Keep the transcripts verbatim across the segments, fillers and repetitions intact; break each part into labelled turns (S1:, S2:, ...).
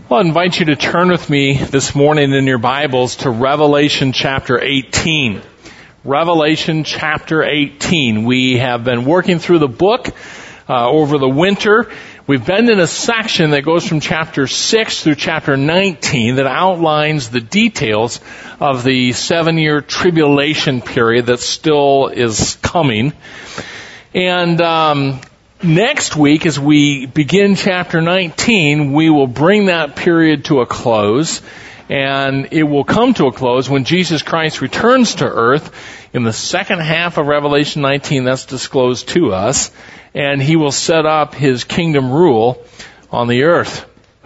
S1: Well, I invite you to turn with me this morning in your Bibles to Revelation chapter eighteen. Revelation chapter eighteen. We have been working through the book uh, over the winter. We've been in a section that goes from chapter six through chapter nineteen that outlines the details of the seven-year tribulation period that still is coming. And um next week, as we begin chapter nineteen, we will bring that period to a close, and it will come to a close when Jesus Christ returns to earth in the second half of Revelation nineteen. That's disclosed to us, and he will set up his kingdom rule on the earth.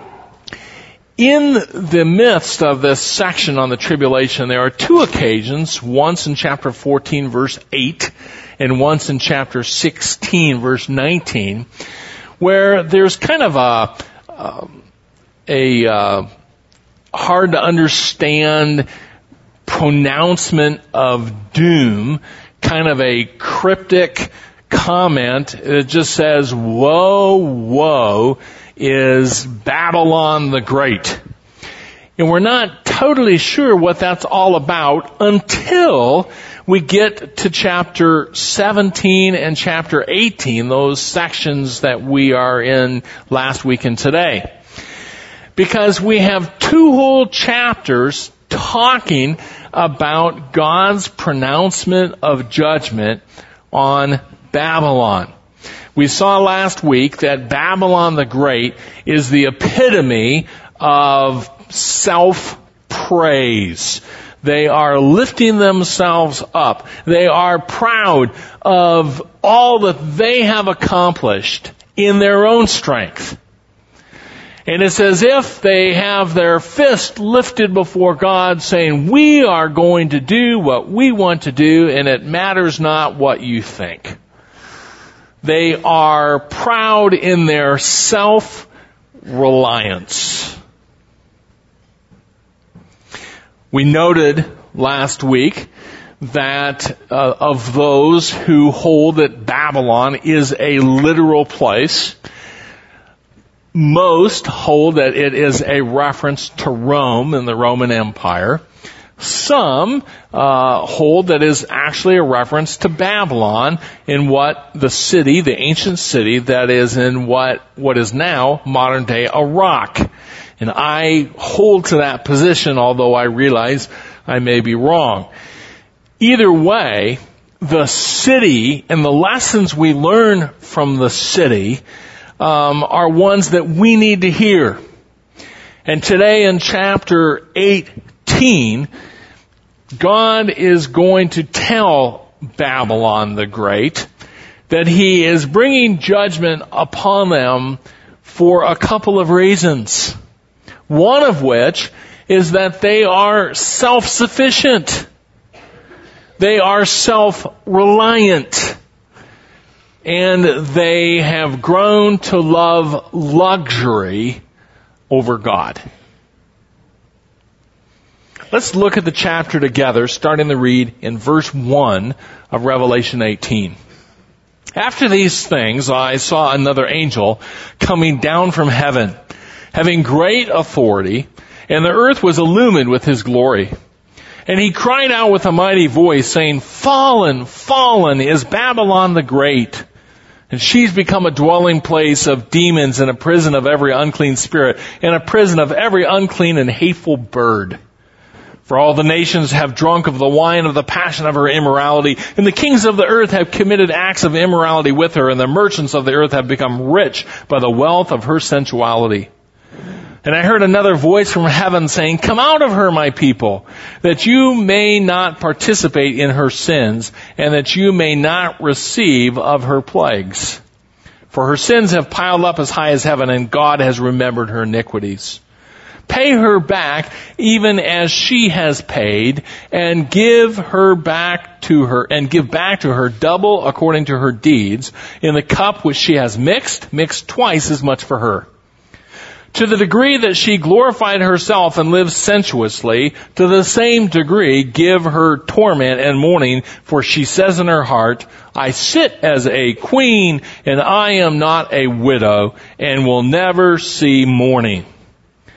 S1: In the midst of this section on the tribulation, there are two occasions, once in chapter fourteen, verse eight, and once in chapter sixteen, verse nineteen, where there's kind of a, um, a uh, hard to understand pronouncement of doom, kind of a cryptic comment that just says, "Woe, woe is Babylon the Great." And we're not totally sure what that's all about until we get to chapter seventeen and chapter eighteen, those sections that we are in last week and today. Because we have two whole chapters talking about God's pronouncement of judgment on Babylon. We saw last week that Babylon the Great is the epitome of self-praise. They are lifting themselves up. They are proud of all that they have accomplished in their own strength. And it's as if they have their fist lifted before God saying, "We are going to do what we want to do, and it matters not what you think." They are proud in their self-reliance. We noted last week that uh, of those who hold that Babylon is a literal place, most hold that it is a reference to Rome and the Roman Empire. Some uh, hold that is actually a reference to Babylon in what the city, the ancient city that is in what what is now modern day Iraq. And I hold to that position, although I realize I may be wrong. Either way, the city and the lessons we learn from the city um, are ones that we need to hear. And today in chapter eighteen, God is going to tell Babylon the Great that He is bringing judgment upon them for a couple of reasons. One of which is that they are self-sufficient. They are self-reliant. And they have grown to love luxury over God. Let's look at the chapter together, starting to read in verse one of Revelation eighteen. After these things, I saw another angel coming down from heaven, having great authority, and the earth was illumined with his glory. And he cried out with a mighty voice, saying, "Fallen, fallen is Babylon the Great, and she's become a dwelling place of demons and a prison of every unclean spirit, and a prison of every unclean and hateful bird. For all the nations have drunk of the wine of the passion of her immorality, and the kings of the earth have committed acts of immorality with her, and the merchants of the earth have become rich by the wealth of her sensuality. And I heard another voice from heaven saying, 'Come out of her, my people, that you may not participate in her sins, and that you may not receive of her plagues. For her sins have piled up as high as heaven, and God has remembered her iniquities. Pay her back even as she has paid, and give her back to her, and give back to her double according to her deeds. In the cup which she has mixed, mix twice as much for her. To the degree that she glorified herself and lived sensuously, to the same degree give her torment and mourning, for she says in her heart, I sit as a queen, and I am not a widow, and will never see mourning.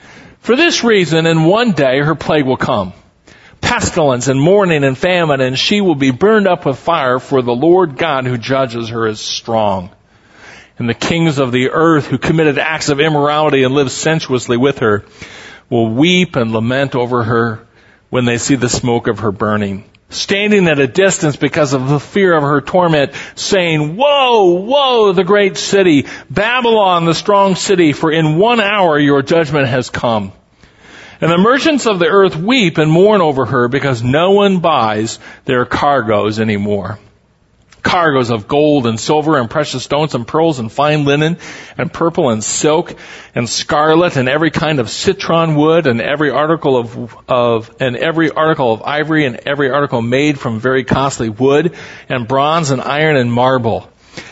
S1: For this reason, in one day her plague will come, pestilence and mourning and famine, and she will be burned up with fire, for the Lord God who judges her is strong. And the kings of the earth who committed acts of immorality and lived sensuously with her will weep and lament over her when they see the smoke of her burning, standing at a distance because of the fear of her torment, saying, Woe, woe, the great city, Babylon, the strong city, for in one hour your judgment has come. And the merchants of the earth weep and mourn over her because no one buys their cargoes anymore. Cargoes of gold and silver and precious stones and pearls and fine linen and purple and silk and scarlet and every kind of citron wood and every article of, of, and every article of ivory and every article made from very costly wood and bronze and iron and marble.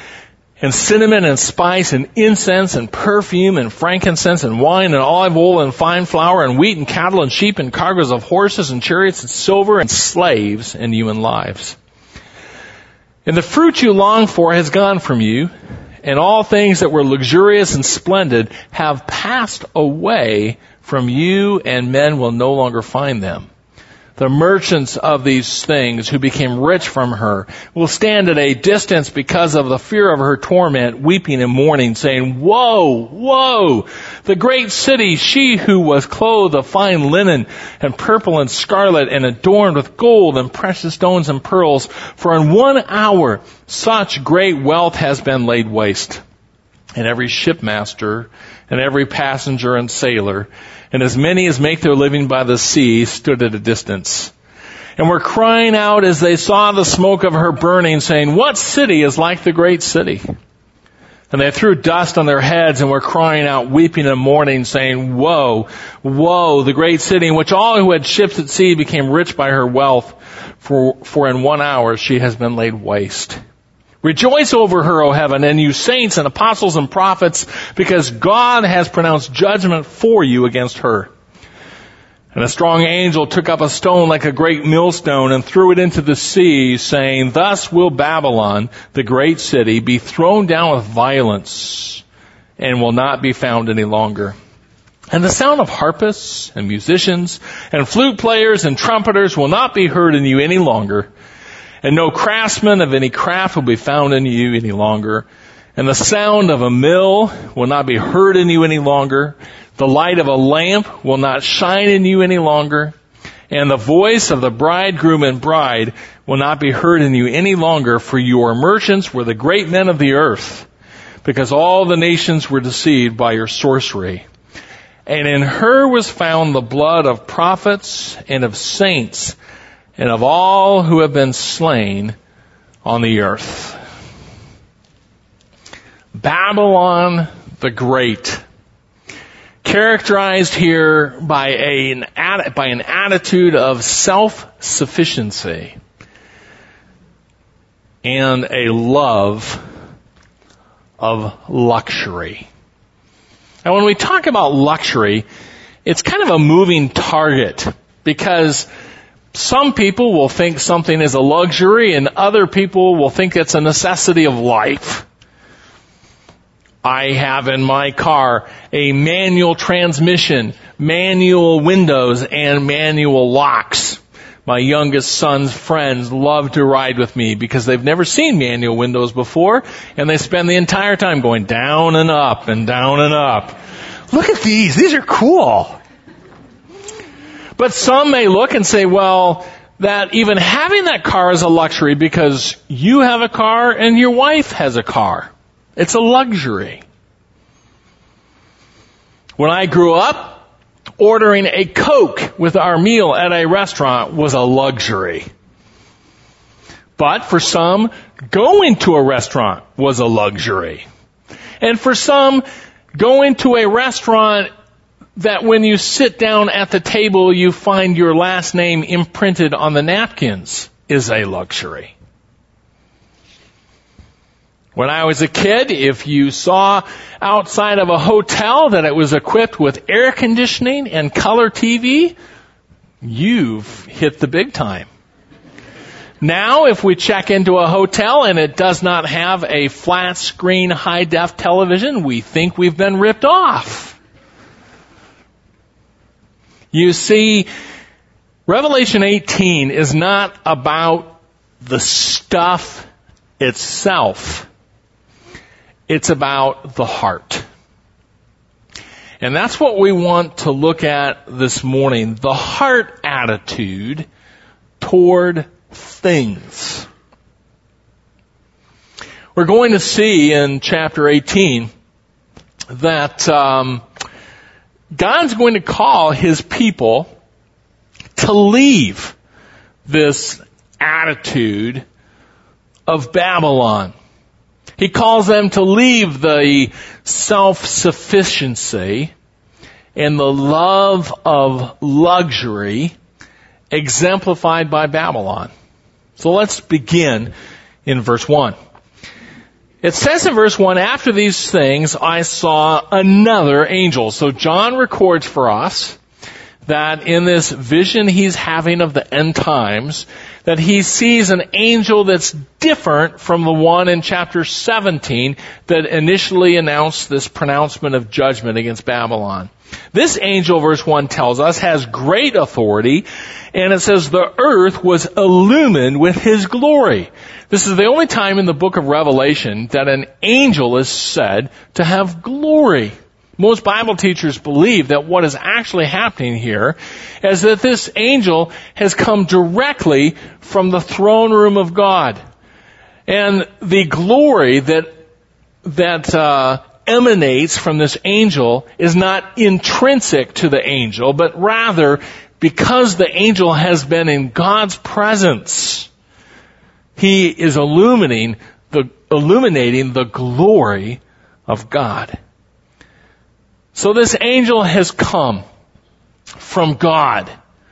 S1: And cinnamon and spice and incense and perfume and frankincense and wine and olive oil and fine flour and wheat and cattle and sheep and cargoes of horses and chariots and silver and slaves and human lives. And the fruit you long for has gone from you, and all things that were luxurious and splendid have passed away from you, and men will no longer find them. The merchants of these things who became rich from her will stand at a distance because of the fear of her torment, weeping and mourning, saying, Woe, woe, the great city, she who was clothed of fine linen and purple and scarlet and adorned with gold and precious stones and pearls. For in one hour such great wealth has been laid waste. And every shipmaster and every passenger and sailor, and as many as make their living by the sea, stood at a distance, and were crying out as they saw the smoke of her burning, saying, What city is like the great city? And they threw dust on their heads and were crying out, weeping and mourning, saying, Woe, woe, the great city, in which all who had ships at sea became rich by her wealth, for, for in one hour she has been laid waste. Rejoice over her, O heaven, and you saints and apostles and prophets, because God has pronounced judgment for you against her. And a strong angel took up a stone like a great millstone and threw it into the sea, saying, Thus will Babylon, the great city, be thrown down with violence, and will not be found any longer. And the sound of harpists and musicians and flute players and trumpeters will not be heard in you any longer. And no craftsman of any craft will be found in you any longer. And the sound of a mill will not be heard in you any longer. The light of a lamp will not shine in you any longer. And the voice of the bridegroom and bride will not be heard in you any longer. For your merchants were the great men of the earth, because all the nations were deceived by your sorcery. And in her was found the blood of prophets and of saints and of all who have been slain on the earth. Babylon the Great, characterized here by, a, an, by an attitude of self-sufficiency and a love of luxury. Now, when we talk about luxury, it's kind of a moving target, because some people will think something is a luxury and other people will think it's a necessity of life. I have in my car a manual transmission, manual windows, and manual locks. My youngest son's friends love to ride with me because they've never seen manual windows before, and they spend the entire time going down and up and down and up. Look at these. These are cool. But some may look and say, well, that even having that car is a luxury because you have a car and your wife has a car. It's a luxury. When I grew up, ordering a Coke with our meal at a restaurant was a luxury. But for some, going to a restaurant was a luxury. And for some, going to a restaurant that when you sit down at the table, you find your last name imprinted on the napkins is a luxury. When I was a kid, if you saw outside of a hotel that it was equipped with air conditioning and color T V, you've hit the big time. Now, if we check into a hotel and it does not have a flat screen high-def television, we think we've been ripped off. You see, Revelation eighteen is not about the stuff itself. It's about the heart. And that's what we want to look at this morning, the heart attitude toward things. We're going to see in chapter eighteen that um, God's going to call His people to leave this attitude of Babylon. He calls them to leave the self-sufficiency and the love of luxury exemplified by Babylon. So let's begin in verse one. It says in verse one, after these things I saw another angel. So John records for us that in this vision he's having of the end times, that he sees an angel that's different from the one in chapter seventeen that initially announced this pronouncement of judgment against Babylon. This angel, verse one tells us, has great authority, and it says the earth was illumined with his glory. This is the only time in the book of Revelation that an angel is said to have glory. Most Bible teachers believe that what is actually happening here is that this angel has come directly from the throne room of God. And the glory that that uh, emanates from this angel is not intrinsic to the angel, but rather because the angel has been in God's presence, he is illuminating the illuminating the glory of God. So this angel has come from God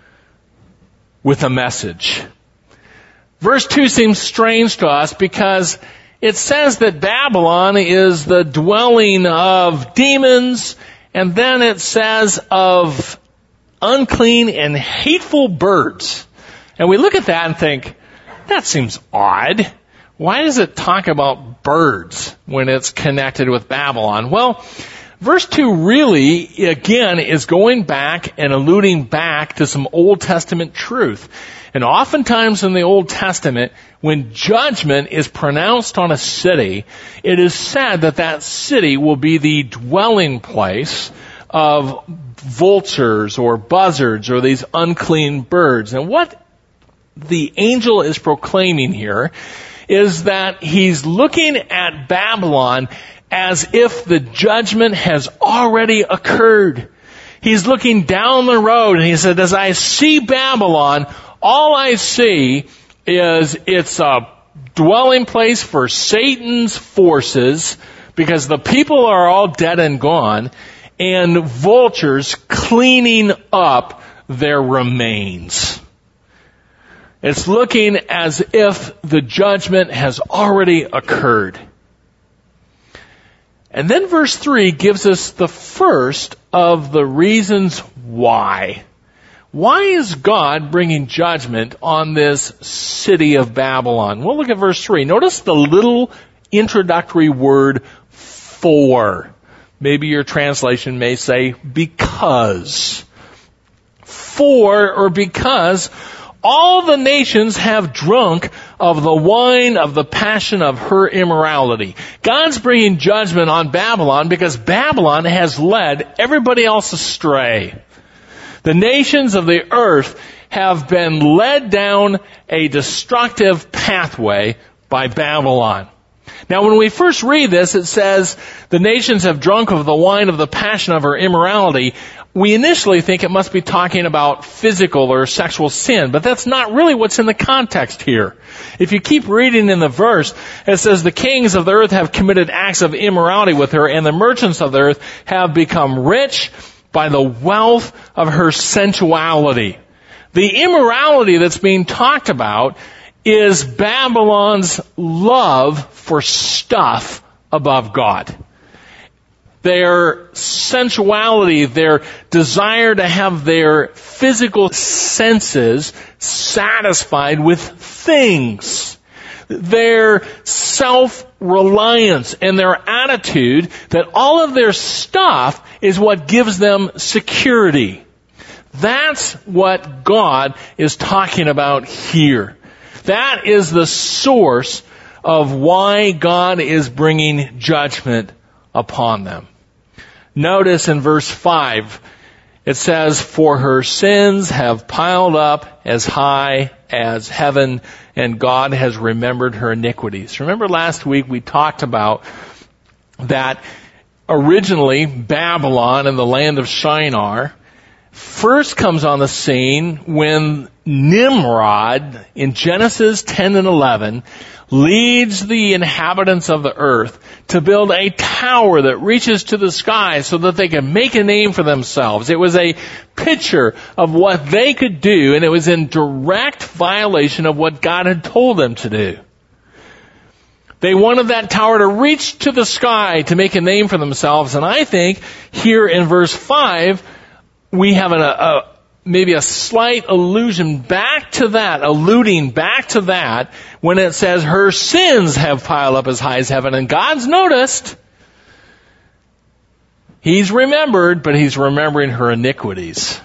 S1: with a message. Verse two seems strange to us because it says that Babylon is the dwelling of demons, and then it says of unclean and hateful birds. And we look at that and think, that seems odd. Why does it talk about birds when it's connected with Babylon? Well, verse two really, again, is going back and alluding back to some Old Testament truth. And oftentimes in the Old Testament, when judgment is pronounced on a city, it is said that that city will be the dwelling place of vultures or buzzards or these unclean birds. And what the angel is proclaiming here is that he's looking at Babylon as if the judgment has already occurred. He's looking down the road and he said, as I see Babylon, all I see is it's a dwelling place for Satan's forces because the people are all dead and gone, and vultures cleaning up their remains. It's looking as if the judgment has already occurred. And then verse three gives us the first of the reasons why. Why is God bringing judgment on this city of Babylon? Well, look at verse three. Notice the little introductory word for. Maybe your translation may say because. For or because all the nations have drunk of the wine of the passion of her immorality. God's bringing judgment on Babylon because Babylon has led everybody else astray. The nations of the earth have been led down a destructive pathway by Babylon. Now, when we first read this, it says, the nations have drunk of the wine of the passion of her immorality. We initially think it must be talking about physical or sexual sin, but that's not really what's in the context here. If you keep reading in the verse, it says, the kings of the earth have committed acts of immorality with her, and the merchants of the earth have become rich by the wealth of her sensuality. The immorality that's being talked about is Babylon's love for stuff above God. Their sensuality, their desire to have their physical senses satisfied with things. Their self-reliance and their attitude that all of their stuff is what gives them security. That's what God is talking about here. That is the source of why God is bringing judgment upon them. Notice in verse five, it says, "For her sins have piled up as high as heaven, and God has remembered her iniquities." Remember last week we talked about that originally Babylon and the land of Shinar first comes on the scene when Nimrod in Genesis ten and eleven leads the inhabitants of the earth to build a tower that reaches to the sky so that they can make a name for themselves. It was a picture of what they could do, and it was in direct violation of what God had told them to do. They wanted that tower to reach to the sky to make a name for themselves, and I think here in verse five, we have an, a, a maybe a slight allusion back to that, alluding back to that, when it says her sins have piled up as high as heaven. And God's noticed. He's remembered, but He's remembering her iniquities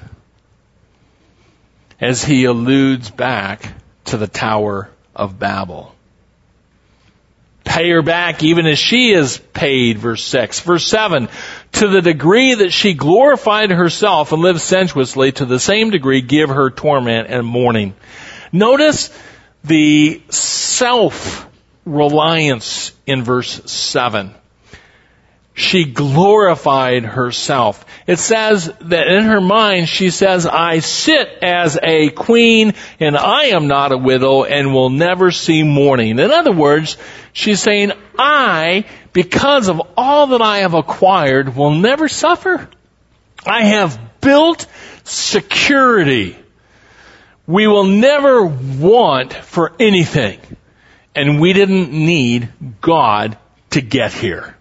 S1: as He alludes back to the Tower of Babel. Pay her back even as she is paid, verse six. Verse seven, to the degree that she glorified herself and lived sensuously, to the same degree give her torment and mourning. Notice the self-reliance in verse seven. She glorified herself. It says that in her mind she says, "I sit as a queen and I am not a widow and will never see mourning." In other words, she's saying, I, because of all that I have acquired, will never suffer. I have built security. We will never want for anything. And we didn't need God to get here.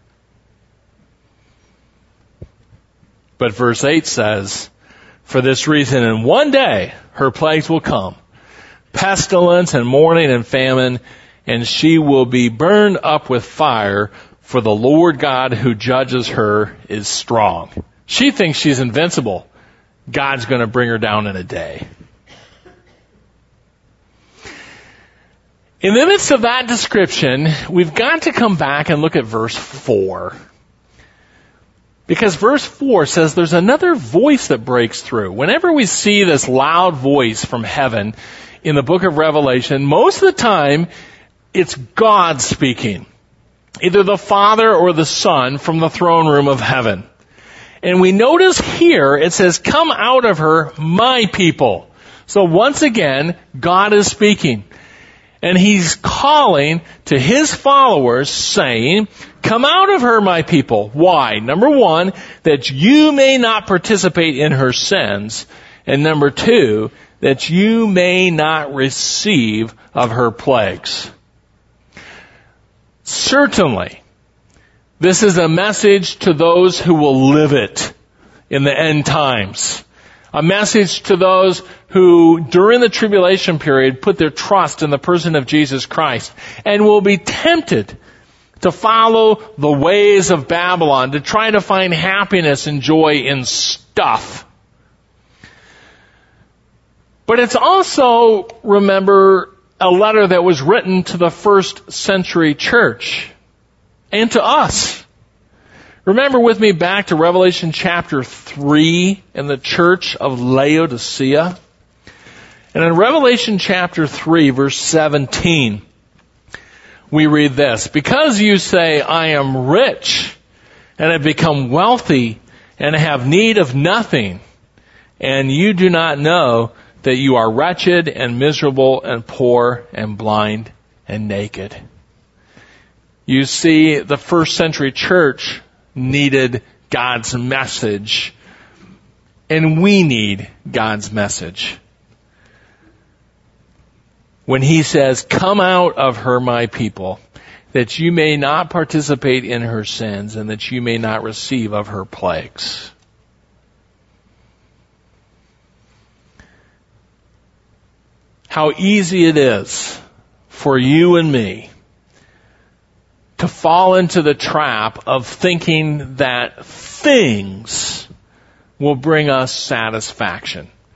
S1: But verse eight says, "For this reason in one day her plagues will come, pestilence and mourning and famine, and she will be burned up with fire, for the Lord God who judges her is strong." She thinks she's invincible. God's going to bring her down in a day. In the midst of that description, we've got to come back and look at verse four. Because verse four says there's another voice that breaks through. Whenever we see this loud voice from heaven in the book of Revelation, most of the time it's God speaking. Either the Father or the Son from the throne room of heaven. And we notice here it says, "Come out of her, my people." So once again, God is speaking. And He's calling to His followers saying, "Come out of her, my people." Why? Number one, that you may not participate in her sins. And number two, that you may not receive of her plagues. Certainly, this is a message to those who will live it in the end times. A message to those who, during the tribulation period, put their trust in the person of Jesus Christ and will be tempted to follow the ways of Babylon, to try to find happiness and joy in stuff. But it's also, remember, a letter that was written to the first century church and to us. Remember with me back to Revelation chapter three in the church of Laodicea. And in Revelation chapter three, verse seventeen, we read this: "Because you say, I am rich and have become wealthy and have need of nothing, and you do not know that you are wretched and miserable and poor and blind and naked." You see, the first century church needed God's message, and we need God's message. When He says, "Come out of her, my people, that you may not participate in her sins and that you may not receive of her plagues." How easy it is for you and me to fall into the trap of thinking that things will bring us satisfaction.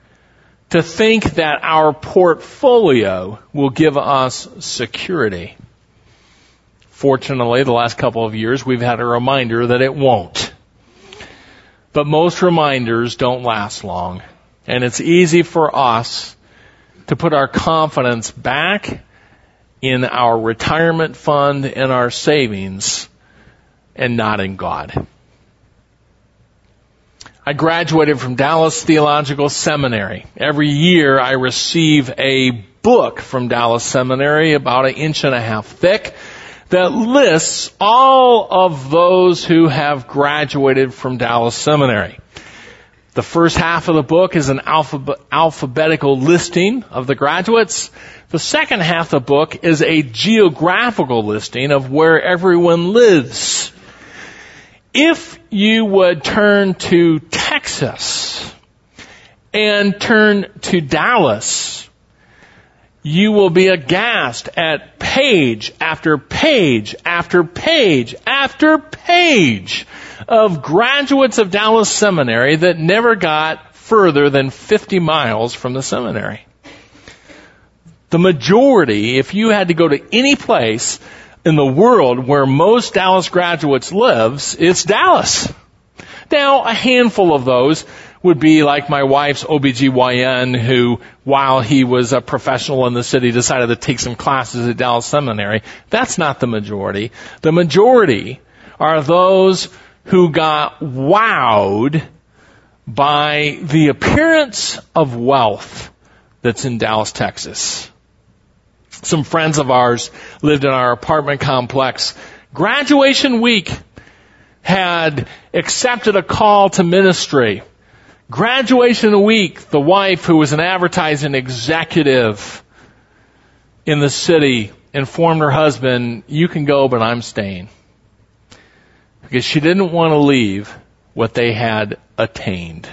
S1: to think that our portfolio will give us security. Fortunately, the last couple of years, we've had a reminder that it won't. But most reminders don't last long. And it's easy for us to put our confidence back in our retirement fund and our savings and not in God. I graduated from Dallas Theological Seminary. Every year I receive a book from Dallas Seminary about an inch and a half thick that lists all of those who have graduated from Dallas Seminary. The first half of the book is an alphabet, alphabetical listing of the graduates. The second half of the book is a geographical listing of where everyone lives. If you would turn to Texas and turn to Dallas, you will be aghast at page after page after page after page of graduates of Dallas Seminary that never got further than fifty miles from the seminary. The majority, if you had to go to any place in the world where most Dallas graduates lives, it's Dallas. Now, a handful of those would be like my wife's O B G Y N who, while he was a professional in the city, decided to take some classes at Dallas Seminary. That's not the majority. The majority are those who got wowed by the appearance of wealth that's in Dallas, Texas. Some friends of ours lived in our apartment complex. Graduation week had accepted a call to ministry. Graduation week, the wife, who was an advertising executive in the city, informed her husband, "You can go, but I'm staying." Because she didn't want to leave what they had attained.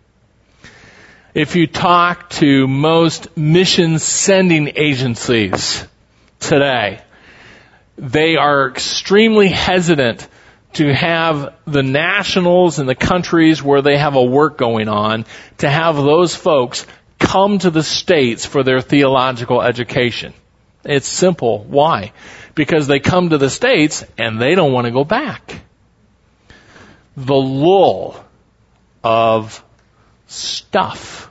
S1: If you talk to most mission sending agencies today, they are extremely hesitant to have the nationals in the countries where they have a work going on, to have those folks come to the States for their theological education. It's simple. Why? Because they come to the States and they don't want to go back. The lull of stuff.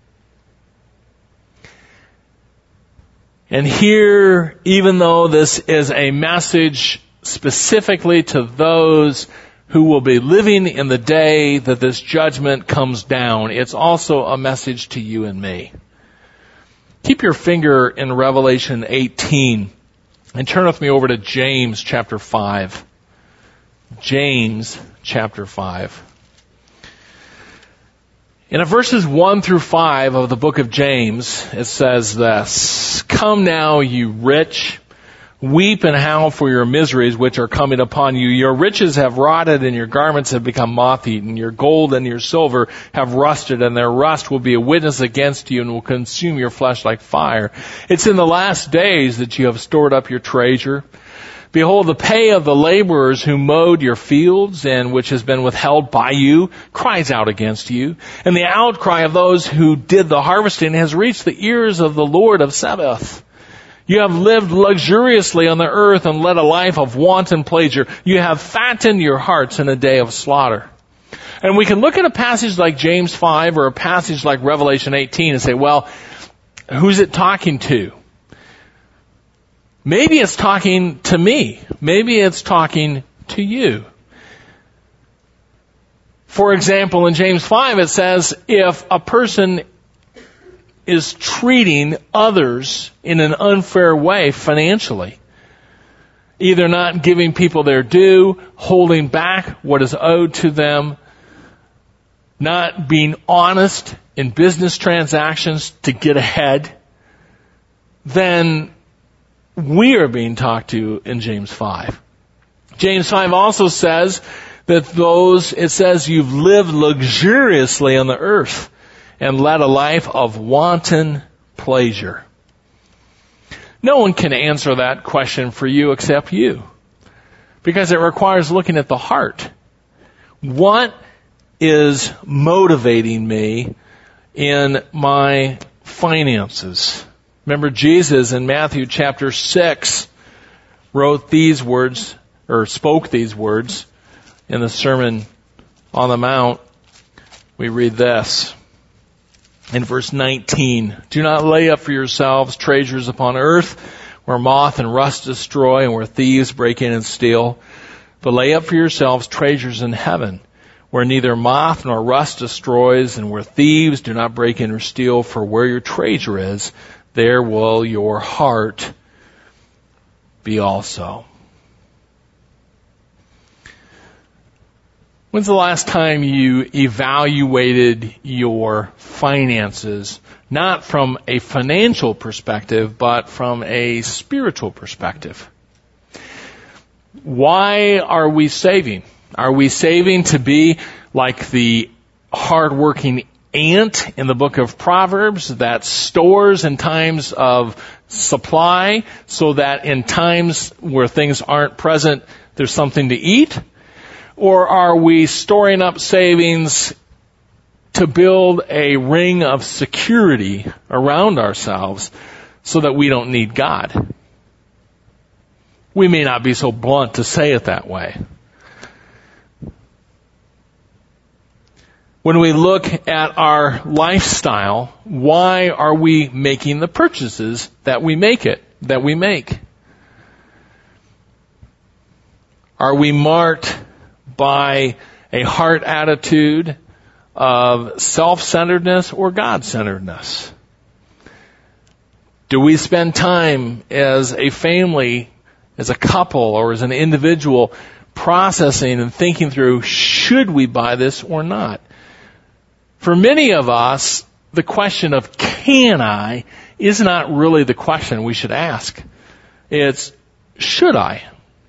S1: And here, even though this is a message specifically to those who will be living in the day that this judgment comes down, it's also a message to you and me. Keep your finger in Revelation eighteen and turn with me over to James chapter five. James chapter five. In verses one through five of the book of James, it says this: "Come now, you rich, weep and howl for your miseries which are coming upon you. Your riches have rotted and your garments have become moth-eaten. Your gold and your silver have rusted, and their rust will be a witness against you and will consume your flesh like fire. It's in the last days that you have stored up your treasure. Behold, the pay of the laborers who mowed your fields and which has been withheld by you cries out against you. And the outcry of those who did the harvesting has reached the ears of the Lord of Sabaoth. You have lived luxuriously on the earth and led a life of wanton pleasure. You have fattened your hearts in a day of slaughter." And we can look at a passage like James five or a passage like Revelation eighteen and say, well, who's it talking to? Maybe it's talking to me. Maybe it's talking to you. For example, in James five it says, if a person is treating others in an unfair way financially, either not giving people their due, holding back what is owed to them, not being honest in business transactions to get ahead, then we are being talked to in James five. James five also says that those, it says you've lived luxuriously on the earth and led a life of wanton pleasure. No one can answer that question for you except you, because it requires looking at the heart. What is motivating me in my finances? Remember, Jesus in Matthew chapter six wrote these words, or spoke these words in the Sermon on the Mount. We read this in verse nineteen. Do not lay up for yourselves treasures upon earth, where moth and rust destroy and where thieves break in and steal. But lay up for yourselves treasures in heaven, where neither moth nor rust destroys and where thieves do not break in or steal. For where your treasure is, there will your heart be also. When's the last time you evaluated your finances, not from a financial perspective, but from a spiritual perspective? Why are we saving? Are we saving to be like the hardworking ant in the book of Proverbs that stores in times of supply so that in times where things aren't present, there's something to eat? Or are we storing up savings to build a ring of security around ourselves so that we don't need God? We may not be so blunt to say it that way. When we look at our lifestyle, why are we making the purchases that we make it, that we make? Are we marked by a heart attitude of self-centeredness or God-centeredness? Do we spend time as a family, as a couple, or as an individual processing and thinking through, should we buy this or not? For many of us, the question of can I is not really the question we should ask. It's, should I?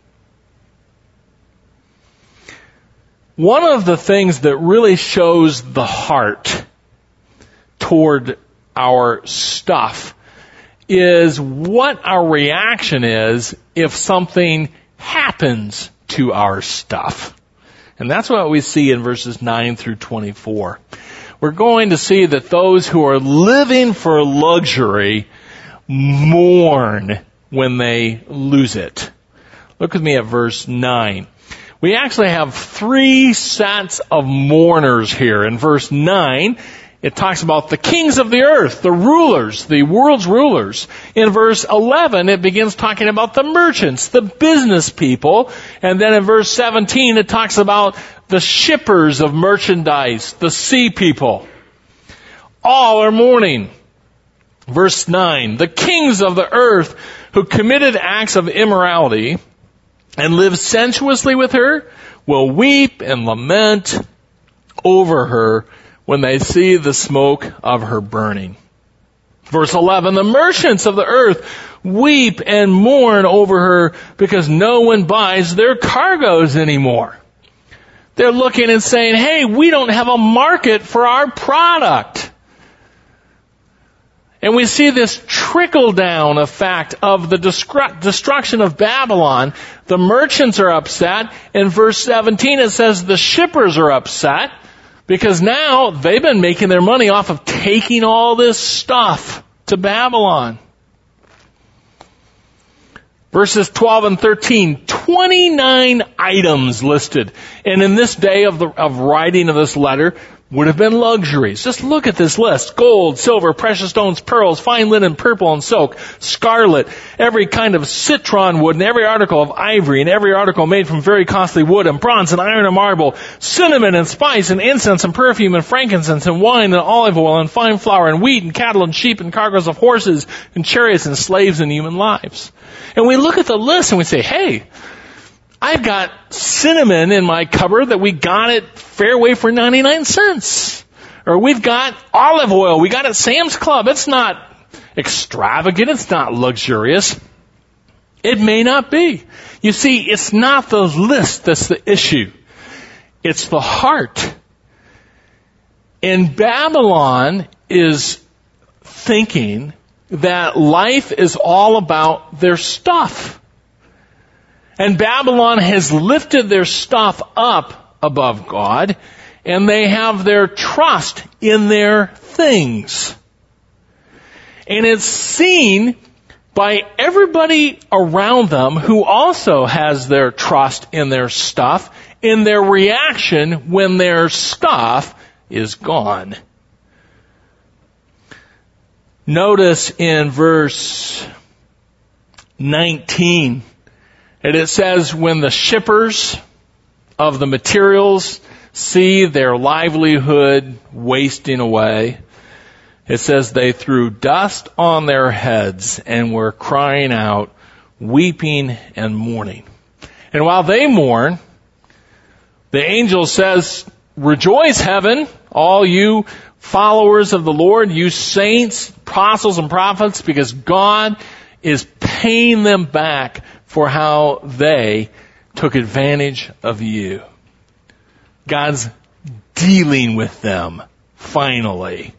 S1: One of the things that really shows the heart toward our stuff is what our reaction is if something happens to our stuff. And that's what we see in verses nine through twenty-four. We're going to see that those who are living for luxury mourn when they lose it. Look with me at verse nine. We actually have three sets of mourners here. In verse nine, it talks about the kings of the earth, the rulers, the world's rulers. In verse eleven, it begins talking about the merchants, the business people. And then in verse seventeen, it talks about the shippers of merchandise, the sea people. All are mourning. Verse nine, the kings of the earth who committed acts of immorality and live sensuously with her will weep and lament over her when they see the smoke of her burning. Verse eleven, the merchants of the earth weep and mourn over her because no one buys their cargoes anymore. They're looking and saying, hey, we don't have a market for our product. And we see this trickle-down effect of the destru- destruction of Babylon. The merchants are upset. In verse seventeen, it says the shippers are upset because now they've been making their money off of taking all this stuff to Babylon. Verses twelve and thirteen, twenty-nine items listed. And in this day of the of writing of this letter, would have been luxuries. Just look at this list. Gold, silver, precious stones, pearls, fine linen, purple and silk, scarlet, every kind of citron wood, and every article of ivory, and every article made from very costly wood, and bronze, and iron, and marble, cinnamon, and spice, and incense, and perfume, and frankincense, and wine, and olive oil, and fine flour, and wheat, and cattle, and sheep, and cargoes of horses, and chariots, and slaves, and human lives. And we look at the list and we say, hey, I've got cinnamon in my cupboard that we got at Fairway for ninety-nine cents. Or we've got olive oil we got at Sam's Club. It's not extravagant. It's not luxurious. It may not be. You see, it's not the list that's the issue. It's the heart. And Babylon is thinking that life is all about their stuff. And Babylon has lifted their stuff up above God, and they have their trust in their things. And it's seen by everybody around them who also has their trust in their stuff, in their reaction when their stuff is gone. Notice in verse nineteen, and it says, when the shippers of the materials see their livelihood wasting away, it says they threw dust on their heads and were crying out, weeping and mourning. And while they mourn, the angel says, rejoice, heaven, all you followers of the Lord, you saints, apostles and prophets, because God is paying them back for how they took advantage of you. God's dealing with them, finally.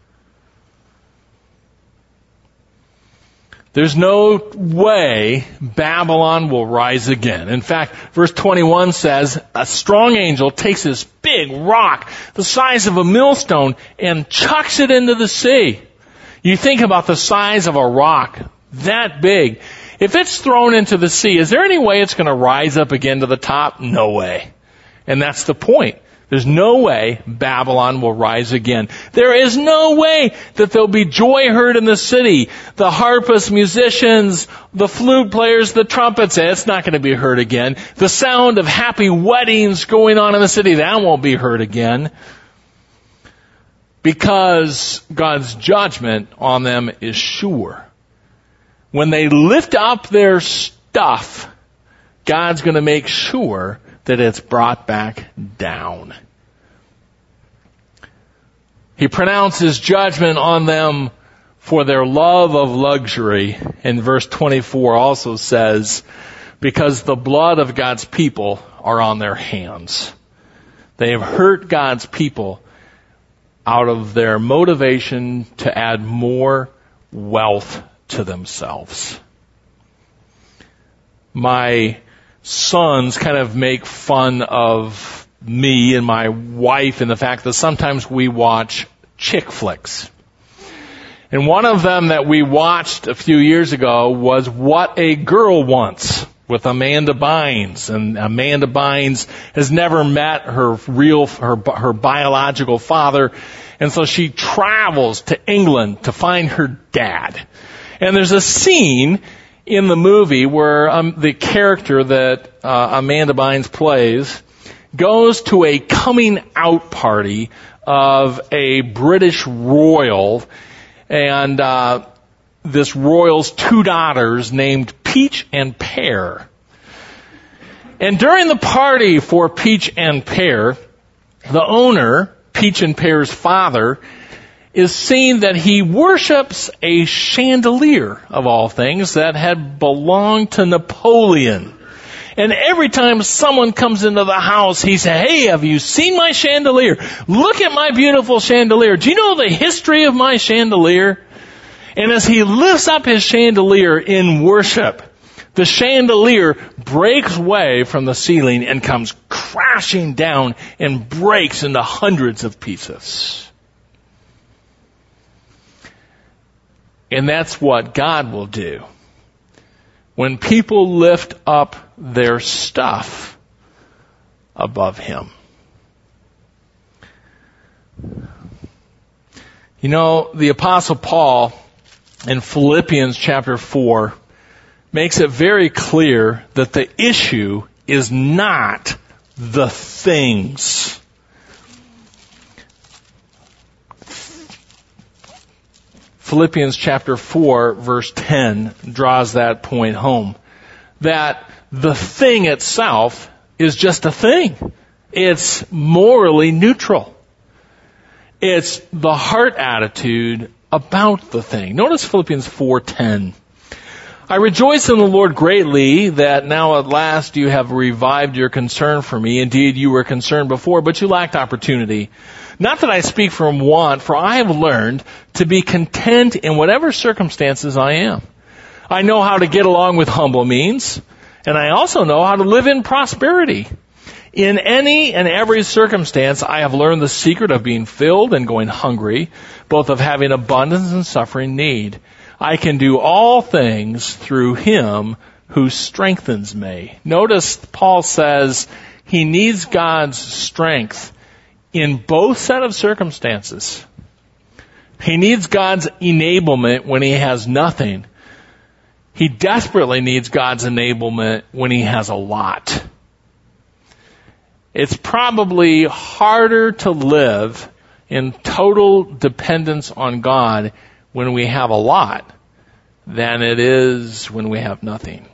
S1: There's no way Babylon will rise again. In fact, verse twenty-one says, a strong angel takes this big rock, the size of a millstone, and chucks it into the sea. You think about the size of a rock, that big. If it's thrown into the sea, is there any way it's going to rise up again to the top? No way. And that's the point. There's no way Babylon will rise again. There is no way that there'll be joy heard in the city. The harpists, musicians, the flute players, the trumpets, it's not going to be heard again. The sound of happy weddings going on in the city, that won't be heard again. Because God's judgment on them is sure. When they lift up their stuff, God's going to make sure that it's brought back down. He pronounces judgment on them for their love of luxury. And verse twenty-four also says, because the blood of God's people are on their hands. They have hurt God's people out of their motivation to add more wealth to themselves. My sons kind of make fun of me and my wife and the fact that sometimes we watch chick flicks. And one of them that we watched a few years ago was What a Girl Wants with Amanda Bynes. And Amanda Bynes has never met her real, her, her biological father. And so she travels to England to find her dad. And there's a scene in the movie where um, the character that uh, Amanda Bynes plays goes to a coming out party of a British royal, and uh, this royal's two daughters named Peach and Pear. And during the party for Peach and Pear, the owner, Peach and Pear's father, is seen that he worships a chandelier, of all things, that had belonged to Napoleon. And every time someone comes into the house, he says, hey, have you seen my chandelier? Look at my beautiful chandelier. Do you know the history of my chandelier? And as he lifts up his chandelier in worship, the chandelier breaks away from the ceiling and comes crashing down and breaks into hundreds of pieces. And that's what God will do. When people lift up their stuff above Him. You know, the Apostle Paul in Philippians chapter four makes it very clear that the issue is not the things. Philippians chapter four verse ten draws that point home. That the thing itself is just a thing. It's morally neutral. It's the heart attitude about the thing. Notice Philippians four ten. I rejoice in the Lord greatly that now at last you have revived your concern for me. Indeed, you were concerned before, but you lacked opportunity. Not that I speak from want, for I have learned to be content in whatever circumstances I am. I know how to get along with humble means, and I also know how to live in prosperity. In any and every circumstance, I have learned the secret of being filled and going hungry, both of having abundance and suffering need. I can do all things through Him who strengthens me. Notice Paul says he needs God's strength in both set of circumstances. He needs God's enablement when he has nothing. He desperately needs God's enablement when he has a lot. It's probably harder to live in total dependence on God when we have a lot than it is when we have nothing.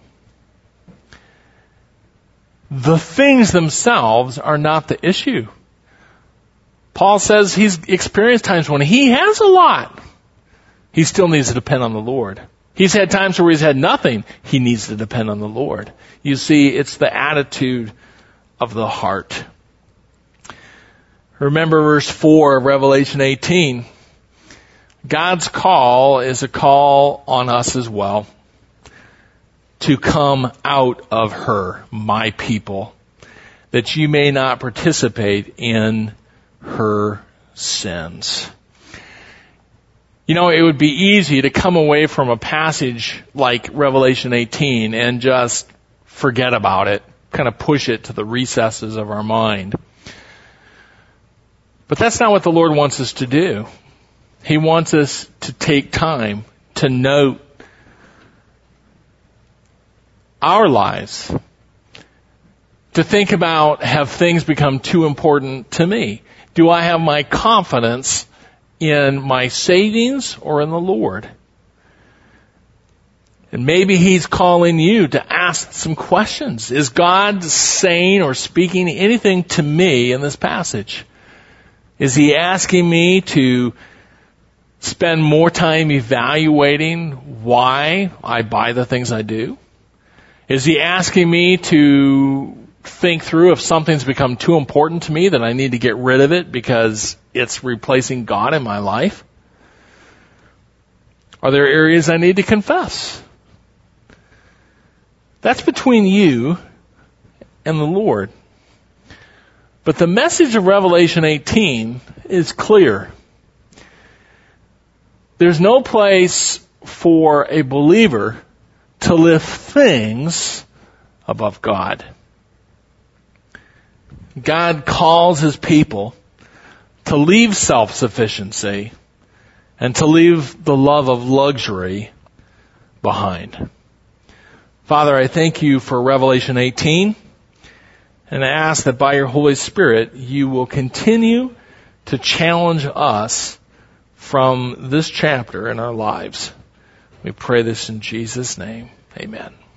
S1: The things themselves are not the issue. Paul says he's experienced times when he has a lot. He still needs to depend on the Lord. He's had times where he's had nothing. He needs to depend on the Lord. You see, it's the attitude of the heart. Remember verse four of Revelation eighteen. God's call is a call on us as well to come out of her, my people, that you may not participate in her sins. You know, it would be easy to come away from a passage like Revelation eighteen and just forget about it, kind of push it to the recesses of our mind. But that's not what the Lord wants us to do. He wants us to take time to note our lives, to think about, have things become too important to me? Do I have my confidence in my savings or in the Lord? And maybe He's calling you to ask some questions. Is God saying or speaking anything to me in this passage? Is He asking me to spend more time evaluating why I buy the things I do? Is He asking me to think through if something's become too important to me that I need to get rid of it because it's replacing God in my life? Are there areas I need to confess? That's between you and the Lord. But the message of Revelation eighteen is clear. There's no place for a believer to lift things above God. God calls His people to leave self-sufficiency and to leave the love of luxury behind. Father, I thank You for Revelation eighteen, and I ask that by Your Holy Spirit, You will continue to challenge us from this chapter in our lives. We pray this in Jesus' name. Amen.